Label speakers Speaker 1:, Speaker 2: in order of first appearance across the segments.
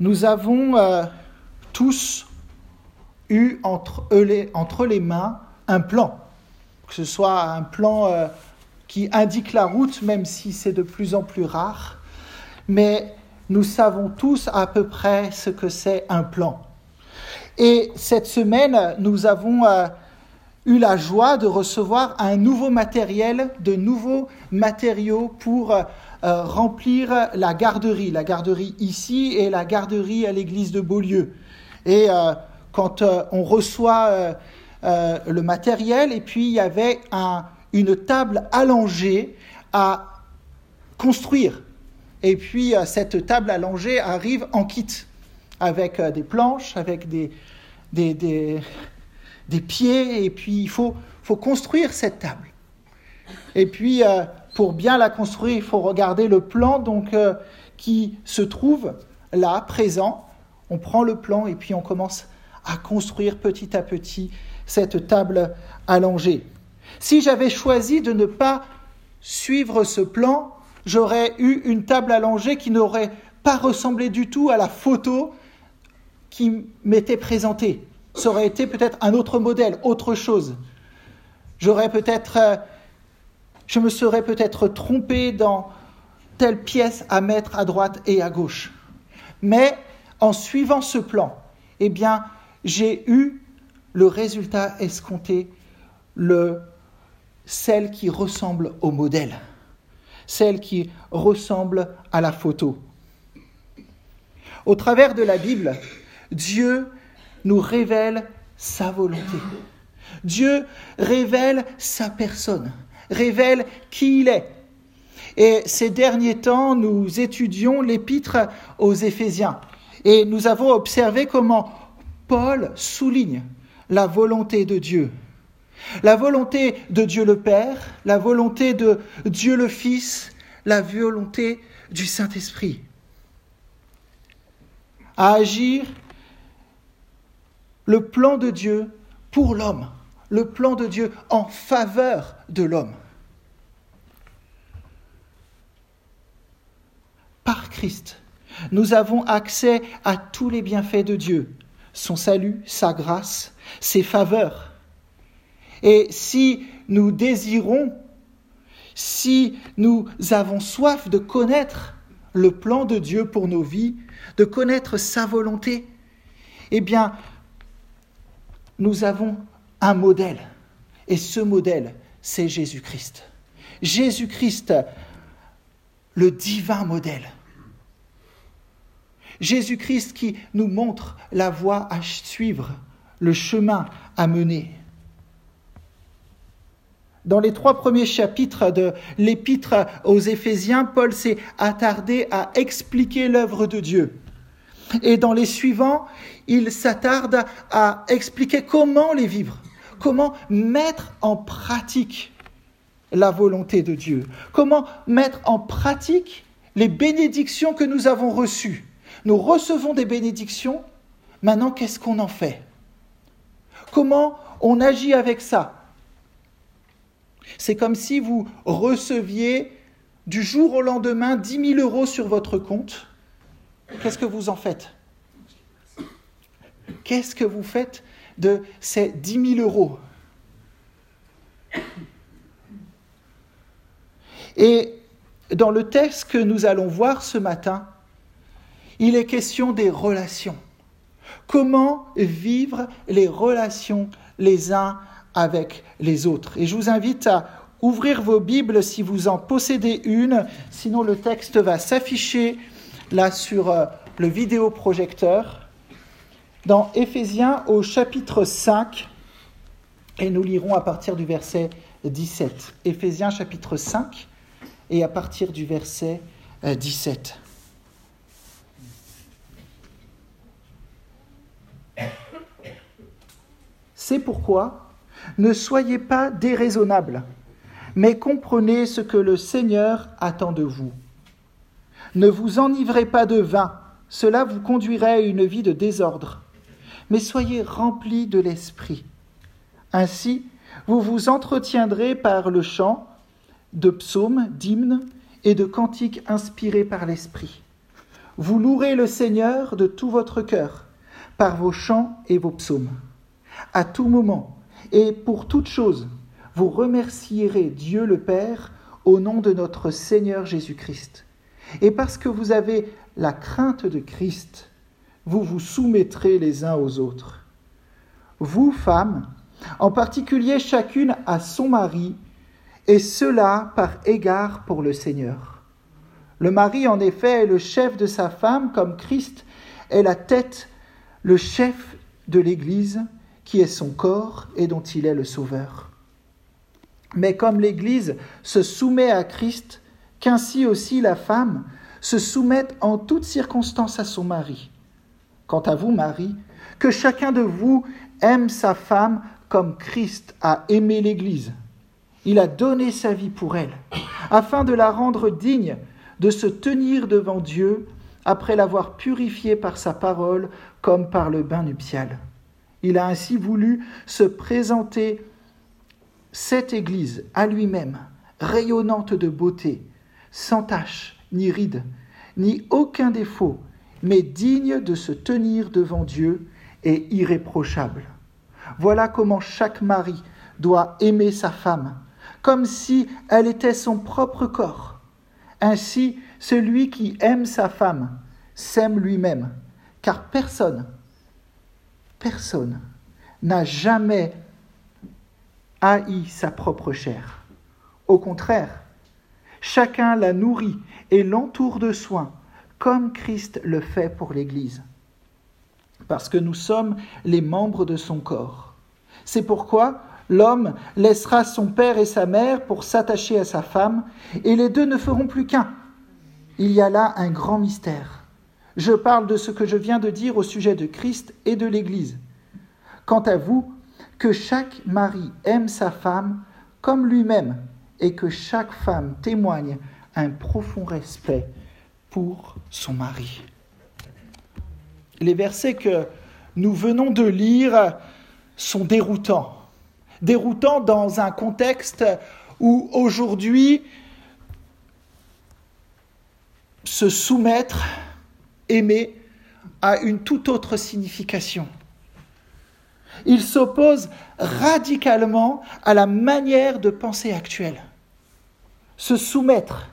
Speaker 1: Nous avons tous eu entre les mains un plan, que ce soit un plan qui indique la route, même si c'est de plus en plus rare, mais nous savons tous à peu près ce que c'est un plan. Et cette semaine, nous avons eu la joie de recevoir un nouveau matériel, de nouveaux matériaux pour remplir la garderie ici et la garderie à l'église de Beaulieu. Et quand on reçoit le matériel, et puis il y avait une table allongée à construire. Et puis cette table allongée arrive en kit, avec des planches, avec des pieds, et puis il faut construire cette table. Et puis, pour bien la construire, il faut regarder le plan qui se trouve là, présent. On prend le plan et puis on commence à construire petit à petit cette table allongée. Si j'avais choisi de ne pas suivre ce plan, j'aurais eu une table allongée qui n'aurait pas ressemblé du tout à la photo qui m'était présentée. Ça aurait été peut-être un autre modèle, autre chose. Je me serais peut-être trompé dans telle pièce à mettre à droite et à gauche. Mais en suivant ce plan, j'ai eu le résultat escompté, celle qui ressemble au modèle, celle qui ressemble à la photo. Au travers de la Bible, Dieu nous révèle sa volonté. Dieu révèle sa personne, révèle qui il est. Et ces derniers temps, nous étudions l'épître aux Éphésiens. Et nous avons observé comment Paul souligne la volonté de Dieu. La volonté de Dieu le Père, la volonté de Dieu le Fils, la volonté du Saint-Esprit. À agir le plan de Dieu pour l'homme, le plan de Dieu en faveur de l'homme. Par Christ, nous avons accès à tous les bienfaits de Dieu, son salut, sa grâce, ses faveurs. Et si nous désirons, si nous avons soif de connaître le plan de Dieu pour nos vies, de connaître sa volonté, nous avons un modèle. Et ce modèle, c'est Jésus-Christ. Jésus-Christ, le divin modèle. Jésus-Christ qui nous montre la voie à suivre, le chemin à mener. Dans les 3 premiers chapitres de l'épître aux Éphésiens, Paul s'est attardé à expliquer l'œuvre de Dieu. Et dans les suivants, il s'attarde à expliquer comment les vivre, comment mettre en pratique la volonté de Dieu, comment mettre en pratique les bénédictions que nous avons reçues. Nous recevons des bénédictions, maintenant qu'est-ce qu'on en fait ? Comment on agit avec ça ? C'est comme si vous receviez du jour au lendemain 10 000 euros sur votre compte. Qu'est-ce que vous en faites ? Qu'est-ce que vous faites de ces 10 000 euros ? Et dans le texte que nous allons voir ce matin, il est question des relations. Comment vivre les relations les uns avec les autres. Et je vous invite à ouvrir vos Bibles si vous en possédez une, sinon le texte va s'afficher là sur le vidéoprojecteur, dans Éphésiens au chapitre 5, et nous lirons à partir du verset 17. Éphésiens chapitre 5, et à partir du verset 17. C'est pourquoi ne soyez pas déraisonnables, mais comprenez ce que le Seigneur attend de vous. Ne vous enivrez pas de vin, cela vous conduirait à une vie de désordre, mais soyez remplis de l'Esprit. Ainsi, vous vous entretiendrez par le chant de psaumes, d'hymnes et de cantiques inspirés par l'Esprit. vous louerez le Seigneur de tout votre cœur, par vos chants et vos psaumes. À tout moment et pour toute chose, vous remercierez Dieu le Père au nom de notre Seigneur Jésus-Christ. Et parce que vous avez la crainte de Christ, vous vous soumettrez les uns aux autres. Vous, femmes, en particulier chacune à son mari, et cela par égard pour le Seigneur. Le mari, en effet, est le chef de sa femme, comme Christ est la tête, le chef de l'Église, qui est son corps et dont il est le sauveur. Mais comme l'Église se soumet à Christ, qu'ainsi aussi la femme se soumette en toutes circonstances à son mari. Quant à vous, Marie, que chacun de vous aime sa femme comme Christ a aimé l'Église. Il a donné sa vie pour elle, afin de la rendre digne de se tenir devant Dieu après l'avoir purifiée par sa parole comme par le bain nuptial. Il a ainsi voulu se présenter cette Église à lui-même, rayonnante de beauté, sans tache, ni ride, ni aucun défaut, mais digne de se tenir devant Dieu et irréprochable. Voilà comment chaque mari doit aimer sa femme, comme si elle était son propre corps. Ainsi, celui qui aime sa femme s'aime lui-même, car personne n'a jamais haï sa propre chair. Au contraire, chacun la nourrit et l'entoure de soins, comme Christ le fait pour l'Église, parce que nous sommes les membres de son corps. C'est pourquoi l'homme laissera son père et sa mère pour s'attacher à sa femme, et les deux ne feront plus qu'un. Il y a là un grand mystère. Je parle de ce que je viens de dire au sujet de Christ et de l'Église. Quant à vous, que chaque mari aime sa femme comme lui-même, et que chaque femme témoigne un profond respect pour son mari. Les versets que nous venons de lire sont déroutants. Déroutants dans un contexte où aujourd'hui, se soumettre, aimer, a une toute autre signification. Il s'oppose radicalement à la manière de penser actuelle. Se soumettre.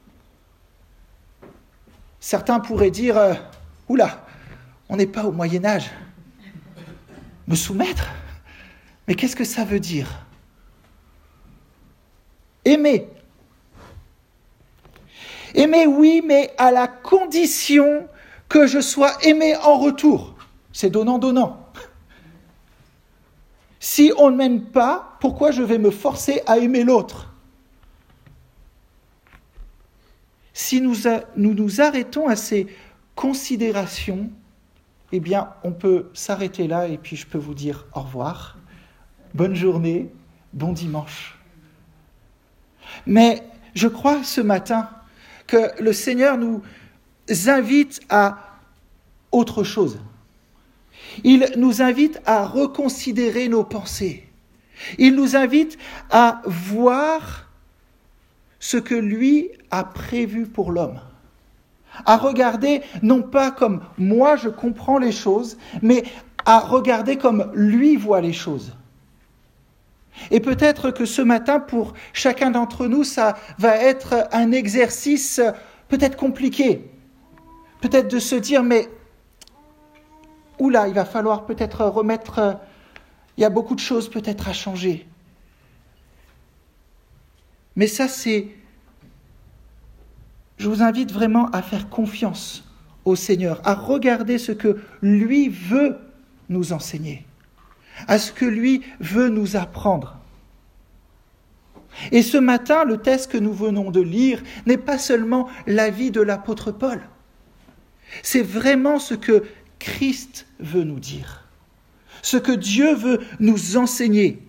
Speaker 1: Certains pourraient dire « Oula, on n'est pas au Moyen-Âge. Me soumettre ? Mais qu'est-ce que ça veut dire ? Aimer. Aimer, oui, mais à la condition que je sois aimé en retour. C'est donnant-donnant. Si on ne m'aime pas, pourquoi je vais me forcer à aimer l'autre ? Si nous nous arrêtons à ces considérations, eh bien, on peut s'arrêter là et puis je peux vous dire au revoir, bonne journée, bon dimanche. Mais je crois ce matin que le Seigneur nous invite à autre chose. Il nous invite à reconsidérer nos pensées. Il nous invite à voir ce que lui a prévu pour l'homme. À regarder non pas comme moi je comprends les choses, mais à regarder comme lui voit les choses. Et peut-être que ce matin, pour chacun d'entre nous, ça va être un exercice peut-être compliqué. Peut-être de se dire, mais oula, il va falloir peut-être remettre, il y a beaucoup de choses peut-être à changer. Mais ça, je vous invite vraiment à faire confiance au Seigneur, à regarder ce que lui veut nous enseigner, à ce que lui veut nous apprendre. Et ce matin, le texte que nous venons de lire n'est pas seulement la vie de l'apôtre Paul. C'est vraiment ce que Christ veut nous dire, ce que Dieu veut nous enseigner,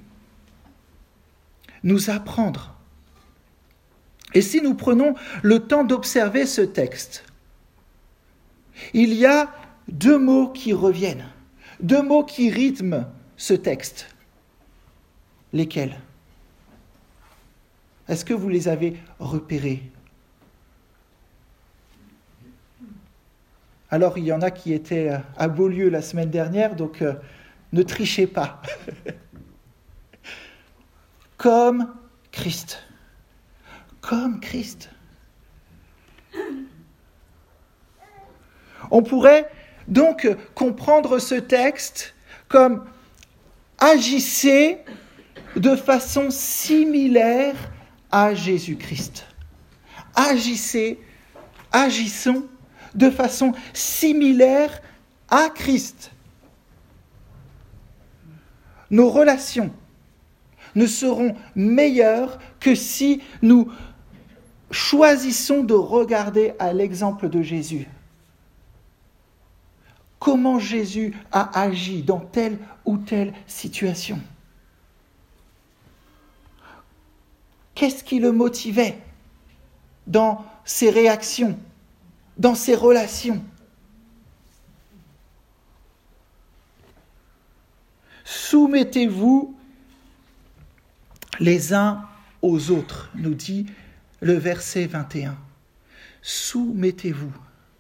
Speaker 1: nous apprendre. Et si nous prenons le temps d'observer ce texte, il y a deux mots qui reviennent, deux mots qui rythment ce texte. Lesquels ? Est-ce que vous les avez repérés ? Alors, il y en a qui étaient à Beaulieu la semaine dernière, donc ne trichez pas. Comme Christ. Comme Christ. On pourrait donc comprendre ce texte comme agissez de façon similaire à Jésus-Christ. Agissons de façon similaire à Christ. Nos relations ne seront meilleures que si nous choisissons de regarder à l'exemple de Jésus. Comment Jésus a agi dans telle ou telle situation? Qu'est-ce qui le motivait dans ses réactions, dans ses relations? Soumettez-vous les uns aux autres, nous dit le verset 21. Soumettez-vous.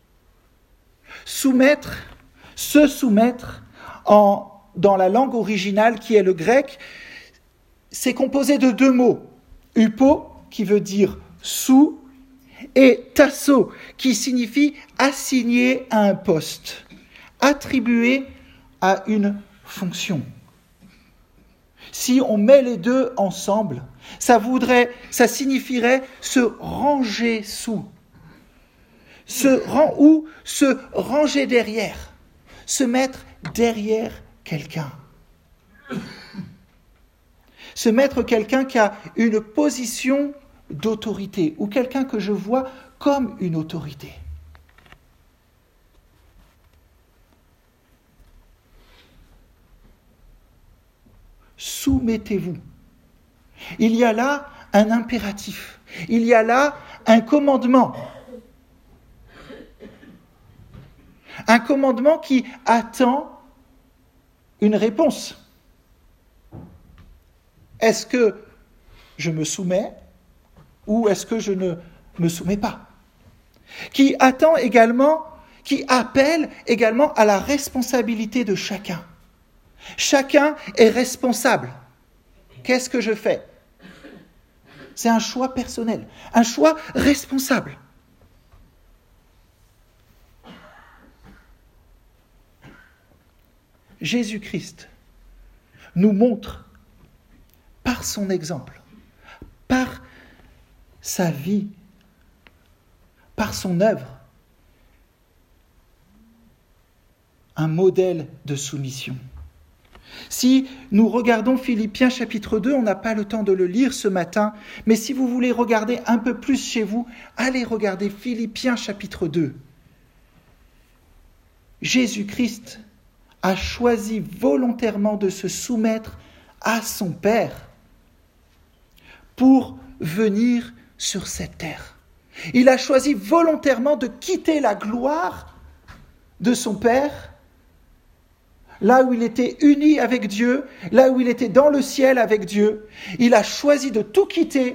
Speaker 1: Se soumettre, dans la langue originale qui est le grec, c'est composé de deux mots. Hupo, qui veut dire sous, et tasso, qui signifie assigner à un poste, attribuer à une fonction. Si on met les deux ensemble, ça signifierait se ranger sous, se ranger derrière, se mettre derrière quelqu'un. Se mettre quelqu'un qui a une position d'autorité ou quelqu'un que je vois comme une autorité. Soumettez-vous. Il y a là un impératif. Il y a là un commandement. Un commandement qui attend une réponse. Est-ce que je me soumets ou est-ce que je ne me soumets pas? Qui appelle également à la responsabilité de chacun. Chacun est responsable. Qu'est-ce que je fais? C'est un choix personnel, un choix responsable. Jésus-Christ nous montre par son exemple, par sa vie, par son œuvre, un modèle de soumission. Si nous regardons Philippiens chapitre 2, on n'a pas le temps de le lire ce matin, mais si vous voulez regarder un peu plus chez vous, allez regarder Philippiens chapitre 2. Jésus-Christ a choisi volontairement de se soumettre à son Père pour venir sur cette terre. Il a choisi volontairement de quitter la gloire de son Père, là où il était uni avec Dieu, là où il était dans le ciel avec Dieu. Il a choisi de tout quitter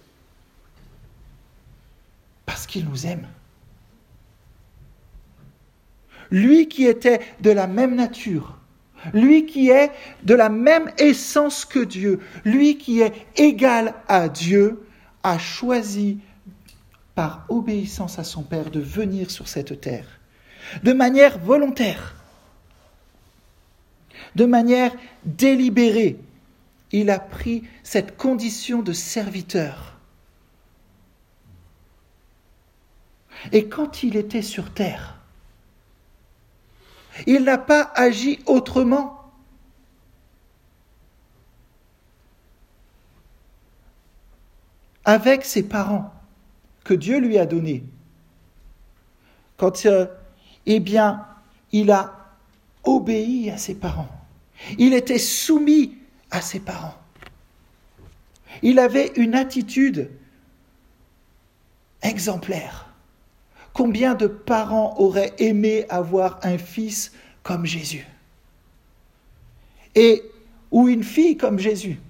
Speaker 1: parce qu'il nous aime. Lui qui était de la même nature, lui qui est de la même essence que Dieu, lui qui est égal à Dieu, a choisi par obéissance à son Père de venir sur cette terre, de manière volontaire, de manière délibérée. Il a pris cette condition de serviteur. Et quand il était sur terre, il n'a pas agi autrement. Avec ses parents que Dieu lui a donnés. Quand il a obéi à ses parents. Il était soumis à ses parents. Il avait une attitude exemplaire. Combien de parents auraient aimé avoir un fils comme Jésus? Ou une fille comme Jésus?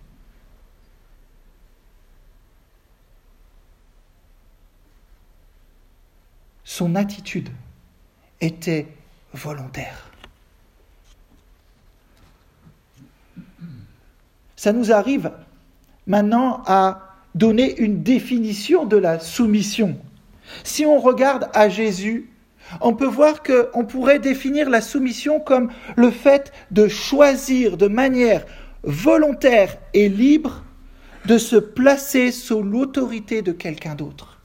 Speaker 1: Son attitude était volontaire. Ça nous arrive maintenant à donner une définition de la soumission. Si on regarde à Jésus, on peut voir qu'on pourrait définir la soumission comme le fait de choisir de manière volontaire et libre de se placer sous l'autorité de quelqu'un d'autre.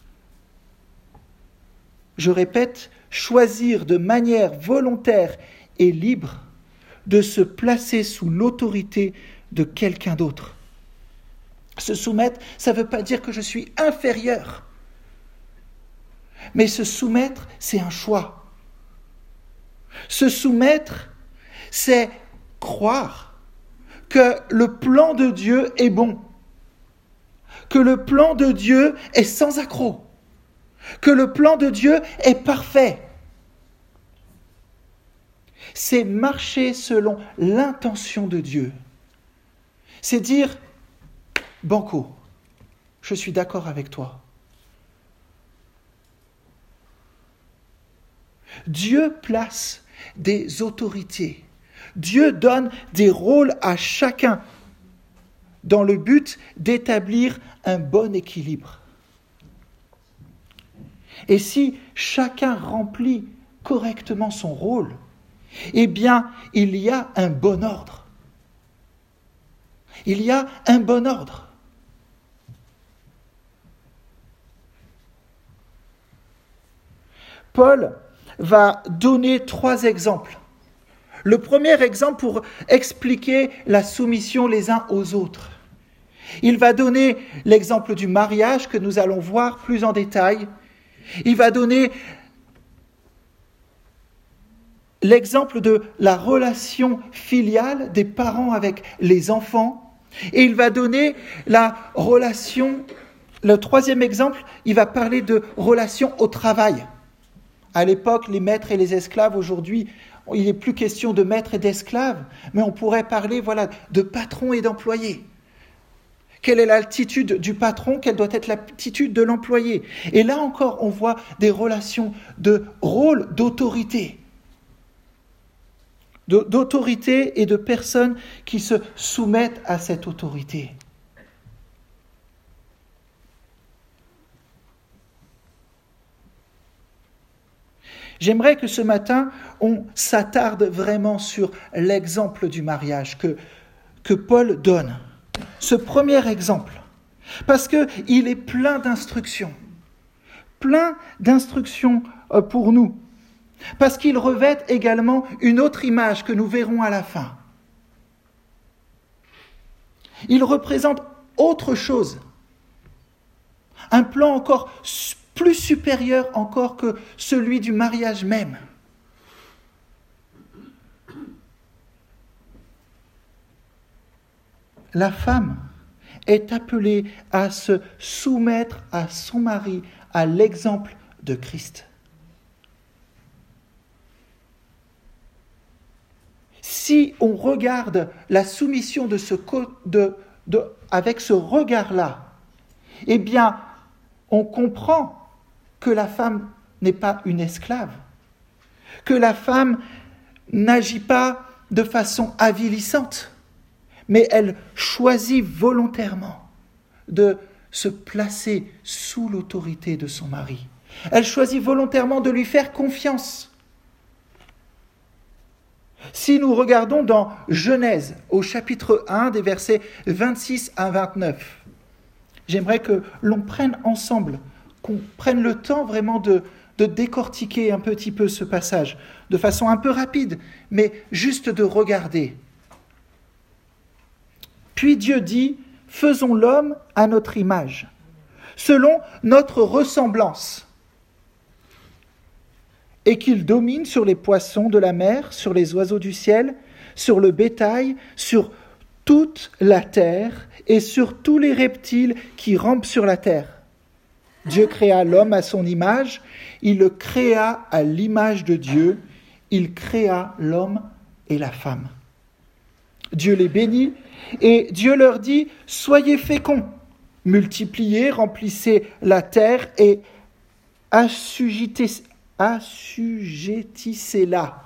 Speaker 1: Je répète, choisir de manière volontaire et libre de se placer sous l'autorité de quelqu'un d'autre. Se soumettre, ça ne veut pas dire que je suis inférieur. Mais se soumettre, c'est un choix. Se soumettre, c'est croire que le plan de Dieu est bon, que le plan de Dieu est sans accroc, que le plan de Dieu est parfait. C'est marcher selon l'intention de Dieu. C'est dire, banco, je suis d'accord avec toi. Dieu place des autorités. Dieu donne des rôles à chacun dans le but d'établir un bon équilibre. Et si chacun remplit correctement son rôle, eh bien, il y a un bon ordre. Il y a un bon ordre. Paul va donner 3 exemples. Le premier exemple pour expliquer la soumission les uns aux autres. Il va donner l'exemple du mariage que nous allons voir plus en détail. Il va donner l'exemple de la relation filiale des parents avec les enfants. Et il va donner la relation, le troisième exemple, il va parler de relation au travail. À l'époque, les maîtres et les esclaves, aujourd'hui, il n'est plus question de maîtres et d'esclaves, mais on pourrait parler de patron et d'employé. Quelle est l'attitude du patron? Quelle doit être l'attitude de l'employé? Et là encore, on voit des relations de rôle, d'autorité. D'autorité et de personnes qui se soumettent à cette autorité. J'aimerais que ce matin, on s'attarde vraiment sur l'exemple du mariage que Paul donne. Ce premier exemple, parce qu'il est plein d'instructions pour nous, parce qu'il revêt également une autre image que nous verrons à la fin. Il représente autre chose, un plan encore plus supérieur encore que celui du mariage même. La femme est appelée à se soumettre à son mari, à l'exemple de Christ. Si on regarde la soumission avec ce regard-là, eh bien, on comprend que la femme n'est pas une esclave, que la femme n'agit pas de façon avilissante, mais elle choisit volontairement de se placer sous l'autorité de son mari. Elle choisit volontairement de lui faire confiance. Si nous regardons dans Genèse, au chapitre 1, des versets 26 à 29, j'aimerais que l'on prenne ensemble, qu'on prenne le temps vraiment de décortiquer un petit peu ce passage, de façon un peu rapide, mais juste de regarder. Puis Dieu dit, « Faisons l'homme à notre image, selon notre ressemblance, et qu'il domine sur les poissons de la mer, sur les oiseaux du ciel, sur le bétail, sur toute la terre et sur tous les reptiles qui rampent sur la terre. » Dieu créa l'homme à son image, il le créa à l'image de Dieu, il créa l'homme et la femme. Dieu les bénit et Dieu leur dit « Soyez féconds, multipliez, remplissez la terre et assujettissez-la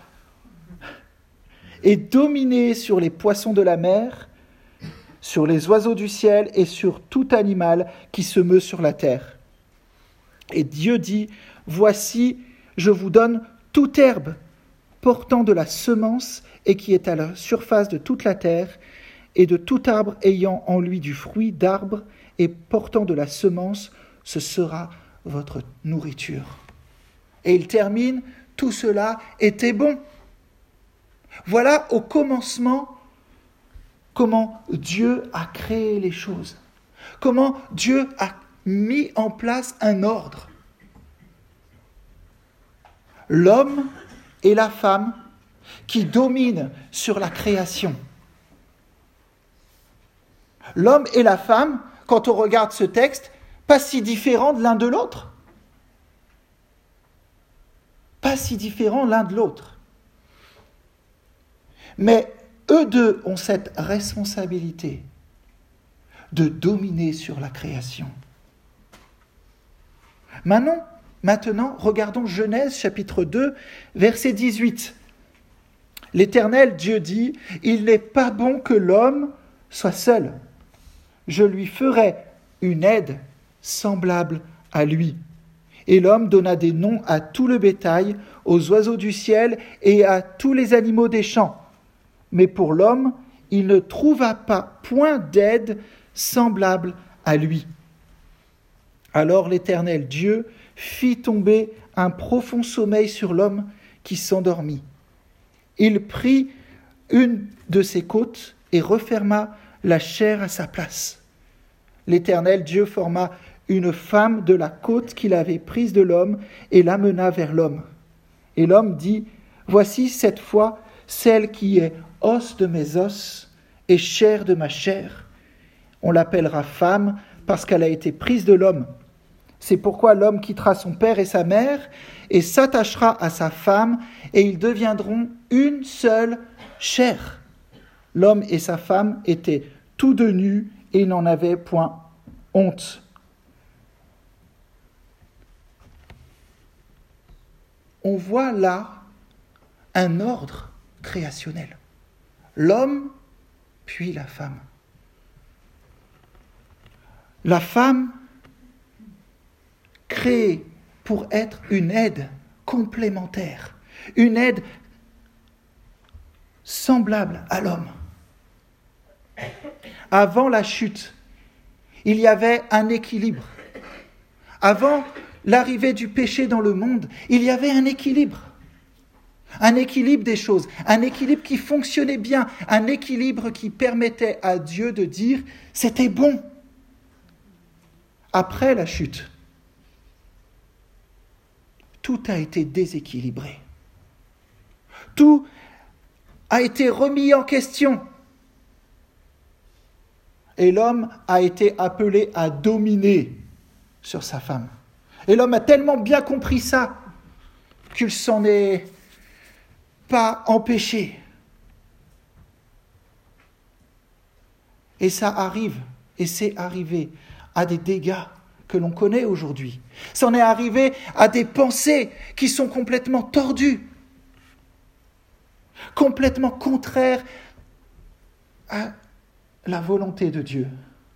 Speaker 1: et dominez sur les poissons de la mer, sur les oiseaux du ciel et sur tout animal qui se meut sur la terre. Et Dieu dit, voici, je vous donne toute herbe portant de la semence et qui est à la surface de toute la terre, et de tout arbre ayant en lui du fruit d'arbre et portant de la semence, ce sera votre nourriture. Et il termine, tout cela était bon. Voilà au commencement comment Dieu a créé les choses, comment Dieu a mis en place un ordre. L'homme et la femme qui dominent sur la création. L'homme et la femme, quand on regarde ce texte, pas si différents de l'un de l'autre. Pas si différents l'un de l'autre. Mais eux deux ont cette responsabilité de dominer sur la création. Maintenant, regardons Genèse chapitre 2, verset 18. L'Éternel Dieu dit, « Il n'est pas bon que l'homme soit seul. Je lui ferai une aide semblable à lui. » Et l'homme donna des noms à tout le bétail, aux oiseaux du ciel et à tous les animaux des champs. Mais pour l'homme, il ne trouva pas point d'aide semblable à lui. Alors l'Éternel Dieu fit tomber un profond sommeil sur l'homme qui s'endormit. Il prit une de ses côtes et referma la chair à sa place. L'Éternel Dieu forma une femme de la côte qu'il avait prise de l'homme et l'amena vers l'homme. Et l'homme dit, « Voici cette fois celle qui est os de mes os et chair de ma chair. On l'appellera femme parce qu'elle a été prise de l'homme. C'est pourquoi l'homme quittera son père et sa mère et s'attachera à sa femme et ils deviendront une seule chair. » L'homme et sa femme étaient tous deux nus et ils n'en avaient point honte. On voit là un ordre créationnel. L'homme, puis la femme. La femme, créée pour être une aide complémentaire, une aide semblable à l'homme. Avant la chute, il y avait un équilibre. Avant l'arrivée du péché dans le monde, il y avait un équilibre des choses, un équilibre qui fonctionnait bien, un équilibre qui permettait à Dieu de dire « c'était bon ». Après la chute, tout a été déséquilibré. Tout a été remis en question. Et l'homme a été appelé à dominer sur sa femme. Et l'homme a tellement bien compris ça qu'il s'en est pas empêché. Et ça arrive, et c'est arrivé à des dégâts que l'on connaît aujourd'hui. Ça en est arrivé à des pensées qui sont complètement tordues, complètement contraires à la volonté de Dieu.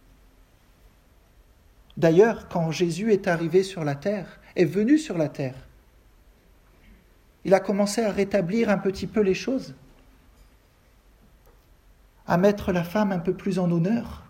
Speaker 1: D'ailleurs, quand Jésus est arrivé sur la terre, est venu sur la terre, il a commencé à rétablir un petit peu les choses, à mettre la femme un peu plus en honneur.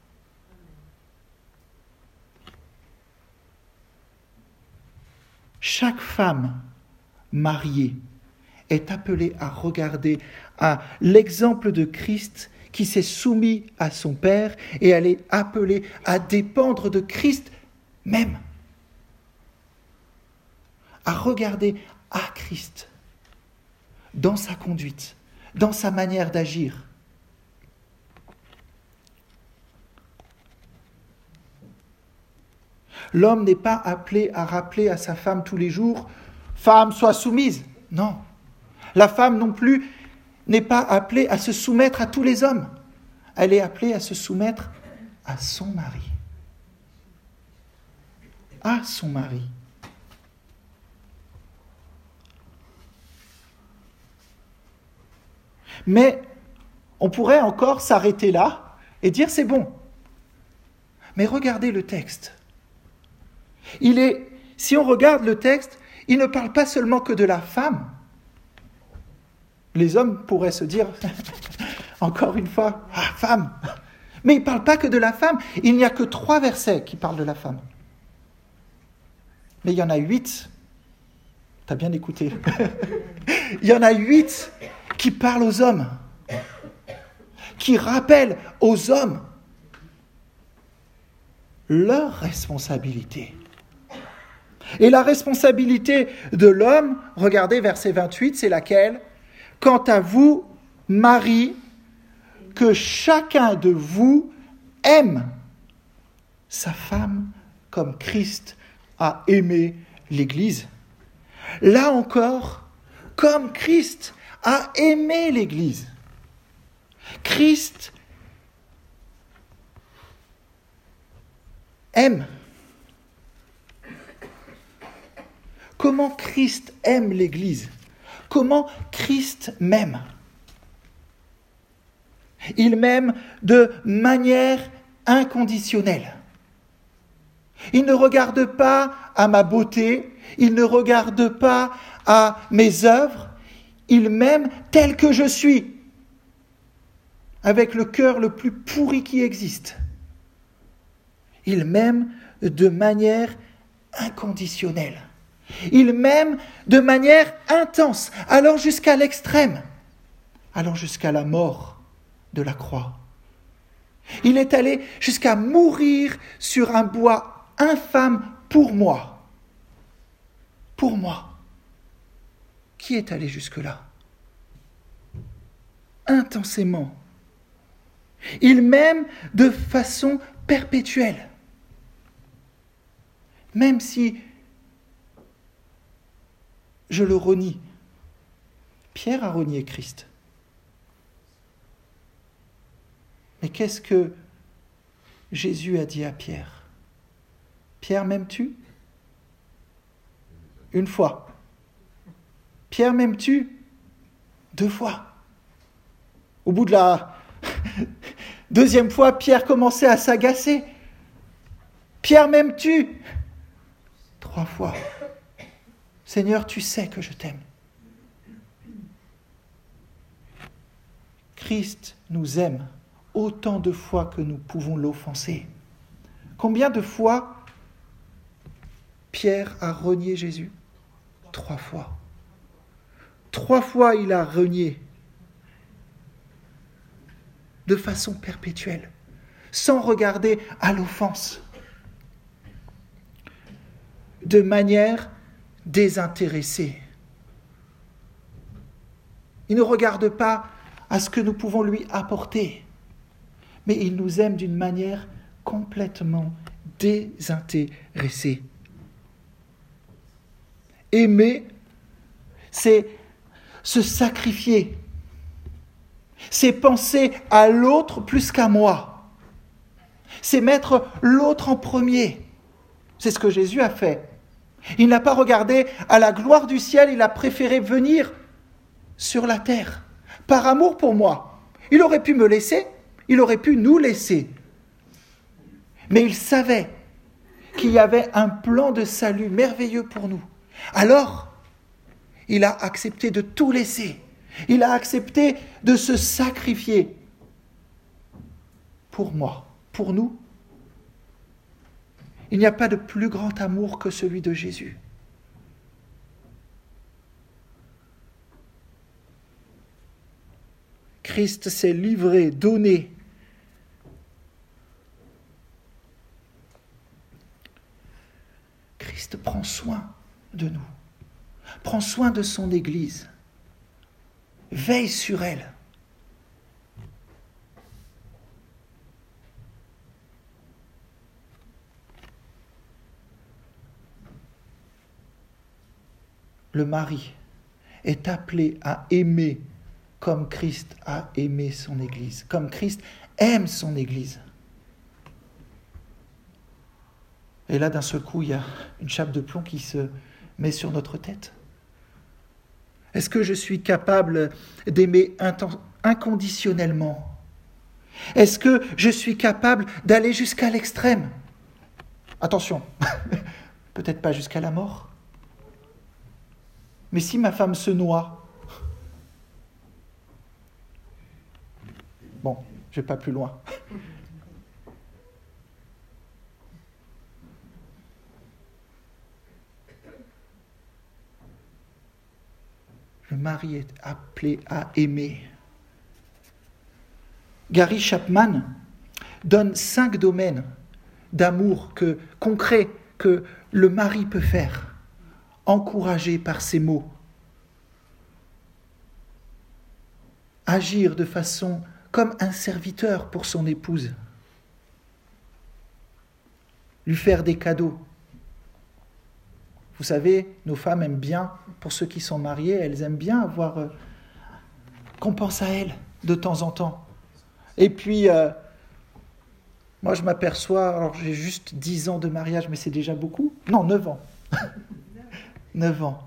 Speaker 1: Chaque femme mariée est appelée à regarder à l'exemple de Christ qui s'est soumis à son Père et elle est appelée à dépendre de Christ même. À regarder à Christ dans sa conduite, dans sa manière d'agir. L'homme n'est pas appelé à rappeler à sa femme tous les jours « Femme, sois soumise ». Non. La femme non plus n'est pas appelée à se soumettre à tous les hommes. Elle est appelée à se soumettre à son mari. À son mari. Mais on pourrait encore s'arrêter là et dire c'est bon. Mais regardez le texte. Si on regarde le texte, il ne parle pas seulement que de la femme. Les hommes pourraient se dire, encore une fois, femme. Mais il ne parle pas que de la femme. Il n'y a que 3 versets qui parlent de la femme. Mais il y en a 8. T'as bien écouté. Il y en a 8 qui parlent aux hommes, qui rappellent aux hommes leur responsabilité. Et la responsabilité de l'homme, regardez verset 28, c'est laquelle ? Quant à vous, maris, que chacun de vous aime sa femme comme Christ a aimé l'Église. Là encore, comme Christ a aimé l'Église. Christ aime. Comment Christ aime l'Église ? Comment Christ m'aime ? Il m'aime de manière inconditionnelle. Il ne regarde pas à ma beauté, il ne regarde pas à mes œuvres, il m'aime tel que je suis, avec le cœur le plus pourri qui existe. Il m'aime de manière inconditionnelle. Il m'aime de manière intense, allant jusqu'à l'extrême, allant jusqu'à la mort de la croix. Il est allé jusqu'à mourir sur un bois infâme pour moi. Pour moi. Qui est allé jusque-là ? Intensément. Il m'aime de façon perpétuelle. Même si je le renie. Pierre a renié Christ. Mais qu'est-ce que Jésus a dit à Pierre ? Pierre, m'aimes-tu ? Une fois. Pierre, m'aimes-tu ? 2 fois. Au bout de la 2e fois, Pierre commençait à s'agacer. Pierre, m'aimes-tu ? 3 fois. Seigneur, tu sais que je t'aime. Christ nous aime autant de fois que nous pouvons l'offenser. Combien de fois Pierre a renié Jésus ? 3 fois. 3 fois il a renié. De façon perpétuelle, sans regarder à l'offense. De manière désintéressée. Il ne regarde pas à ce que nous pouvons lui apporter, mais il nous aime d'une manière complètement désintéressée. Aimer, c'est se sacrifier. C'est penser à l'autre plus qu'à moi. C'est mettre l'autre en premier. C'est ce que Jésus a fait. Il n'a pas regardé à la gloire du ciel, il a préféré venir sur la terre, par amour pour moi. Il aurait pu me laisser, il aurait pu nous laisser. Mais il savait qu'il y avait un plan de salut merveilleux pour nous. Alors, il a accepté de tout laisser. Il a accepté de se sacrifier pour moi, pour nous. Il n'y a pas de plus grand amour que celui de Jésus. Christ s'est livré, donné. Christ prend soin de nous, prend soin de son Église, veille sur elle. Le mari est appelé à aimer comme Christ a aimé son Église, comme Christ aime son Église. Et là, d'un seul coup, il y a une chape de plomb qui se met sur notre tête. Est-ce que je suis capable d'aimer inconditionnellement? Est-ce que je suis capable d'aller jusqu'à l'extrême? Attention, peut-être pas jusqu'à la mort. Mais si ma femme se noie, bon, je ne vais pas plus loin. Le mari est appelé à aimer. Gary Chapman donne 5 domaines d'amour concrets que le mari peut faire, encouragé par ses mots. Agir de façon comme un serviteur pour son épouse. Lui faire des cadeaux. Vous savez, nos femmes aiment bien, pour ceux qui sont mariés, elles aiment bien avoir qu'on pense à elles de temps en temps. Et puis, moi je m'aperçois, alors j'ai juste 10 ans de mariage, mais c'est déjà beaucoup. Non, 9 ans. 9 ans.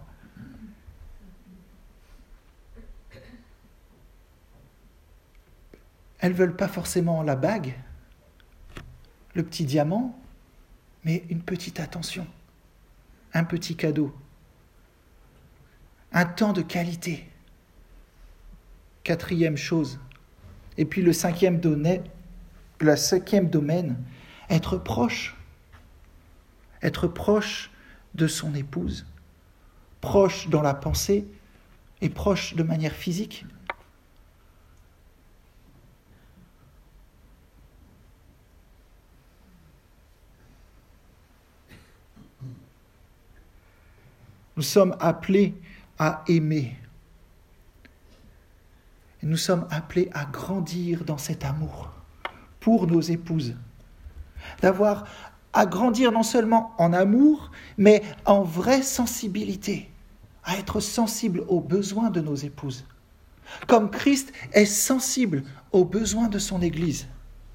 Speaker 1: Elles ne veulent pas forcément la bague, le petit diamant, mais une petite attention, un petit cadeau, un temps de qualité. 4e chose. Et puis le 5e domaine, être proche. Être proche de son épouse, proche dans la pensée et proche de manière physique. Nous sommes appelés à aimer. Et nous sommes appelés à grandir dans cet amour pour nos épouses. À grandir non seulement en amour, mais en vraie sensibilité, à être sensible aux besoins de nos épouses. Comme Christ est sensible aux besoins de son Église.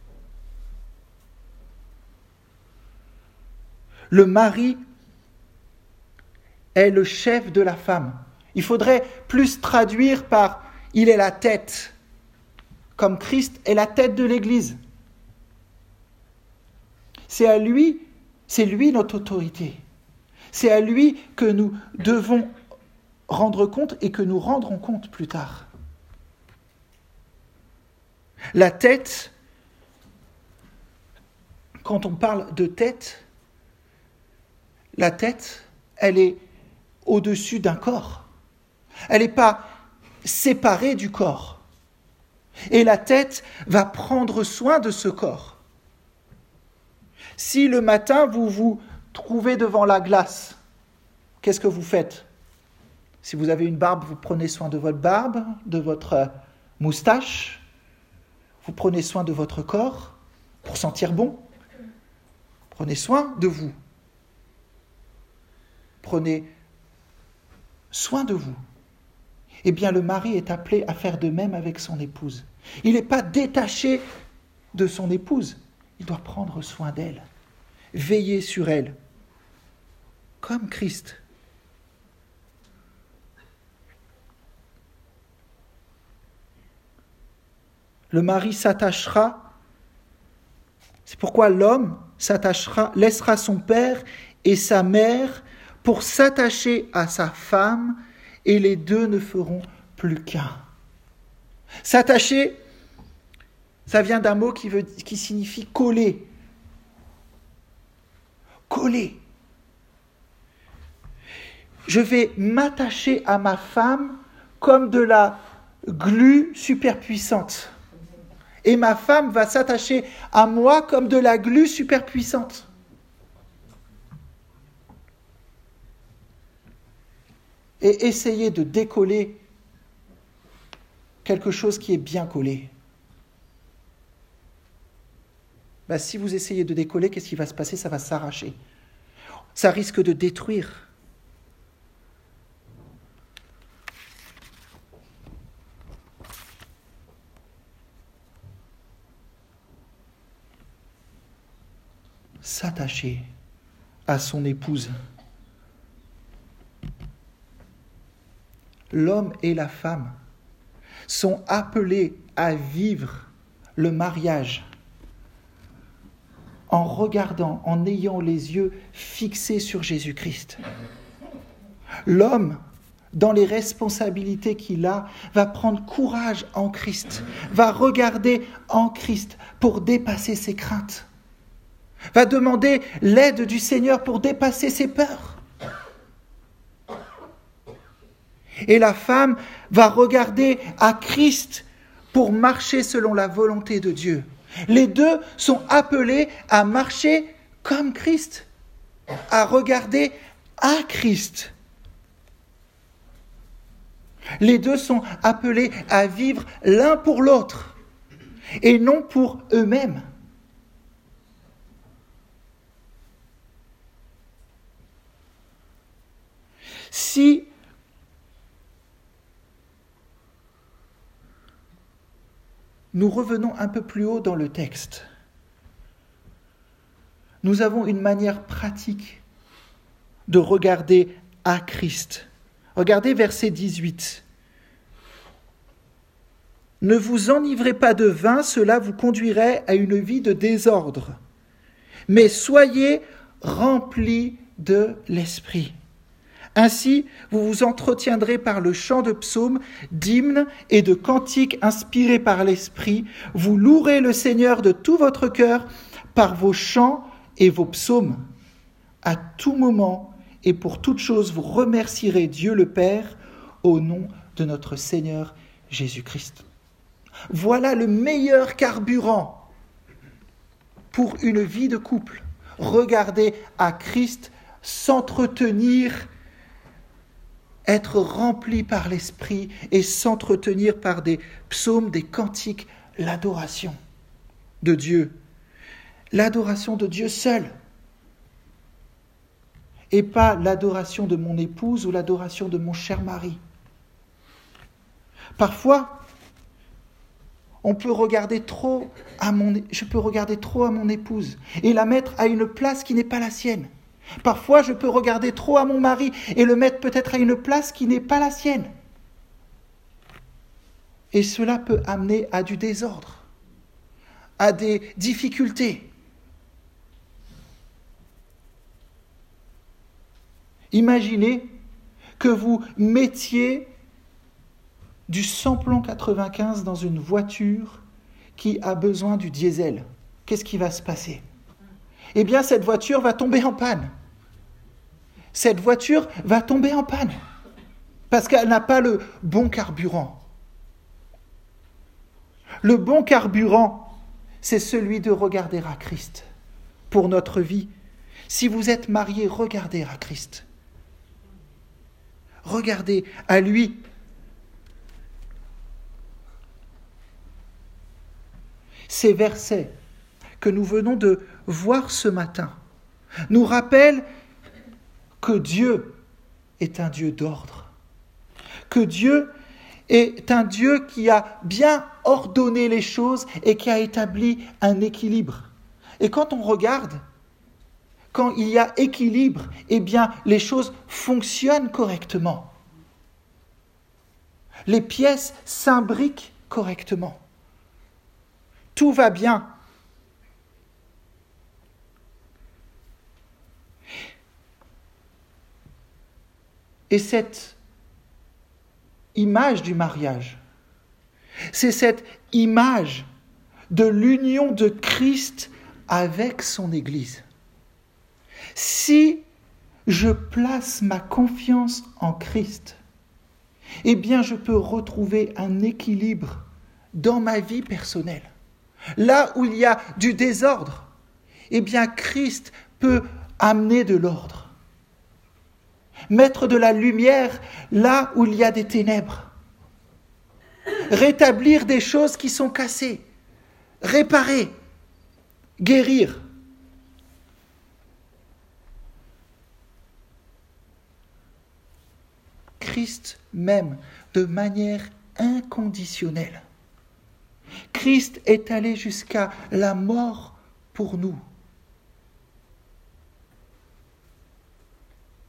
Speaker 1: Le mari est le chef de la femme. Il faudrait plus traduire par « il est la tête », comme Christ est la tête de l'Église. C'est lui notre autorité. C'est à lui que nous devons rendre compte et que nous rendrons compte plus tard. La tête, quand on parle de tête, la tête, elle est au-dessus d'un corps. Elle n'est pas séparée du corps. Et la tête va prendre soin de ce corps. Si le matin, vous vous trouvez devant la glace, qu'est-ce que vous faites? Si vous avez une barbe, vous prenez soin de votre barbe, de votre moustache. Vous prenez soin de votre corps pour sentir bon. Prenez soin de vous. Prenez soin de vous. Eh bien, le mari est appelé à faire de même avec son épouse. Il n'est pas détaché de son épouse. Il doit prendre soin d'elle, veiller sur elle, comme Christ. Le mari s'attachera, c'est pourquoi l'homme laissera son père et sa mère pour s'attacher à sa femme, et les deux ne feront plus qu'un. S'attacher, ça vient d'un mot qui signifie coller. Coller. Je vais m'attacher à ma femme comme de la glu superpuissante. Et ma femme va s'attacher à moi comme de la glu superpuissante. Et essayer de décoller quelque chose qui est bien collé. Si vous essayez de décoller, qu'est-ce qui va se passer? Ça va s'arracher. Ça risque de détruire. S'attacher à son épouse. L'homme et la femme sont appelés à vivre le mariage en regardant, en ayant les yeux fixés sur Jésus-Christ. L'homme, dans les responsabilités qu'il a, va prendre courage en Christ, va regarder en Christ pour dépasser ses craintes, va demander l'aide du Seigneur pour dépasser ses peurs. Et la femme va regarder à Christ pour marcher selon la volonté de Dieu. Les deux sont appelés à marcher comme Christ, à regarder à Christ. Les deux sont appelés à vivre l'un pour l'autre et non pour eux-mêmes. Si nous revenons un peu plus haut dans le texte, nous avons une manière pratique de regarder à Christ. Regardez verset 18. « Ne vous enivrez pas de vin, cela vous conduirait à une vie de désordre, mais soyez remplis de l'Esprit. Ainsi, vous vous entretiendrez par le chant de psaumes, d'hymnes et de cantiques inspirés par l'Esprit. Vous louerez le Seigneur de tout votre cœur par vos chants et vos psaumes. À tout moment et pour toute chose, vous remercierez Dieu le Père au nom de notre Seigneur Jésus-Christ. » Voilà le meilleur carburant pour une vie de couple. Regarder à Christ, s'entretenir, être rempli par l'Esprit et s'entretenir par des psaumes, des cantiques, l'adoration de Dieu. L'adoration de Dieu seul. Et pas l'adoration de mon épouse ou l'adoration de mon cher mari. Parfois, je peux regarder trop à mon épouse et la mettre à une place qui n'est pas la sienne. Parfois, je peux regarder trop à mon mari et le mettre peut-être à une place qui n'est pas la sienne. Et cela peut amener à du désordre, à des difficultés. Imaginez que vous mettiez du samplon 95 dans une voiture qui a besoin du diesel. Qu'est-ce qui va se passer ? Eh bien, cette voiture va tomber en panne. Cette voiture va tomber en panne parce qu'elle n'a pas le bon carburant. Le bon carburant, c'est celui de regarder à Christ pour notre vie. Si vous êtes marié, regardez à Christ. Regardez à lui. Ces versets que nous venons de voir ce matin nous rappellent que Dieu est un Dieu d'ordre, que Dieu est un Dieu qui a bien ordonné les choses et qui a établi un équilibre. Et quand on regarde, quand il y a équilibre, eh bien les choses fonctionnent correctement. Les pièces s'imbriquent correctement. Tout va bien. Et cette image du mariage, c'est cette image de l'union de Christ avec son Église. Si je place ma confiance en Christ, eh bien je peux retrouver un équilibre dans ma vie personnelle. Là où il y a du désordre, eh bien Christ peut amener de l'ordre. Mettre de la lumière là où il y a des ténèbres. Rétablir des choses qui sont cassées. Réparer. Guérir. Christ m'aime de manière inconditionnelle. Christ est allé jusqu'à la mort pour nous.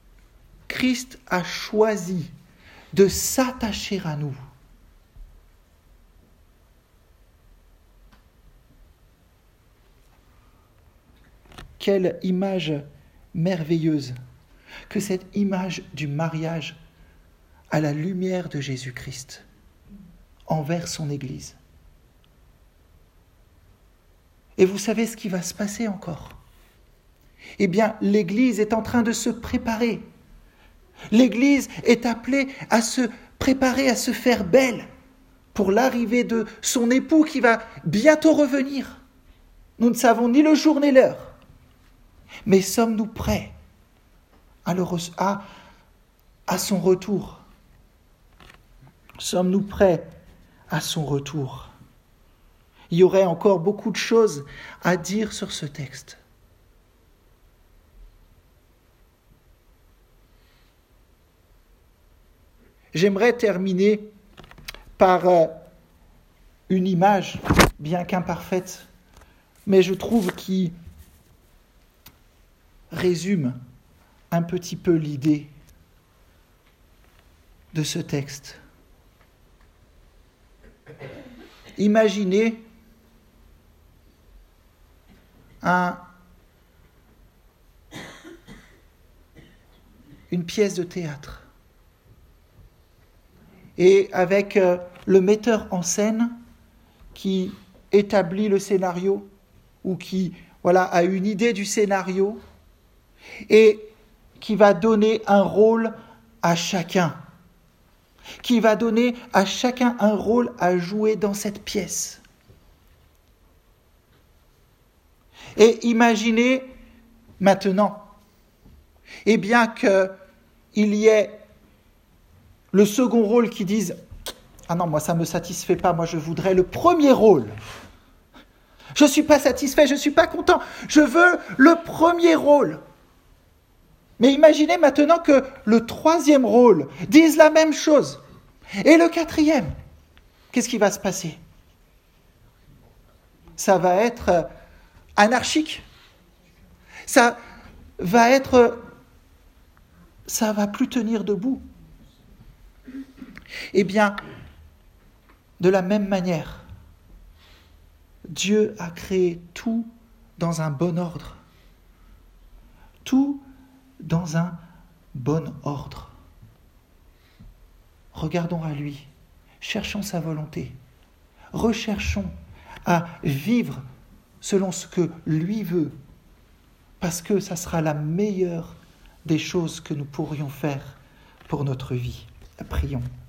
Speaker 1: Christ a choisi de s'attacher à nous. quelle image merveilleuse que cette image du mariage à la lumière de Jésus-Christ envers son Église. Et vous savez ce qui va se passer encore ? Eh bien, l'Église est en train de se préparer. L'Église est appelée à se préparer, à se faire belle pour l'arrivée de son époux qui va bientôt revenir. Nous ne savons ni le jour ni l'heure. Mais sommes-nous prêts à son retour ? Sommes-nous prêts à son retour ? Il y aurait encore beaucoup de choses à dire sur ce texte. J'aimerais terminer par une image, bien qu'imparfaite, mais je trouve qui résume un petit peu l'idée de ce texte. Imaginez une pièce de théâtre et avec le metteur en scène qui établit le scénario ou qui a une idée du scénario et qui va donner un rôle à chacun, qui va donner à chacun un rôle à jouer dans cette pièce. Et imaginez maintenant, bien qu'il y ait le second rôle qui dise « Ah non, moi ça ne me satisfait pas, moi je voudrais le premier rôle. Je ne suis pas satisfait, je ne suis pas content, je veux le premier rôle. » Mais imaginez maintenant que le troisième rôle dise la même chose. Et le quatrième, qu'est-ce qui va se passer ? Ça va être anarchique. Ça va plus tenir debout. Eh bien, de la même manière, Dieu a créé tout dans un bon ordre. Tout dans un bon ordre. Regardons à lui, cherchons sa volonté, recherchons à vivre selon ce que lui veut, parce que ça sera la meilleure des choses que nous pourrions faire pour notre vie. Prions.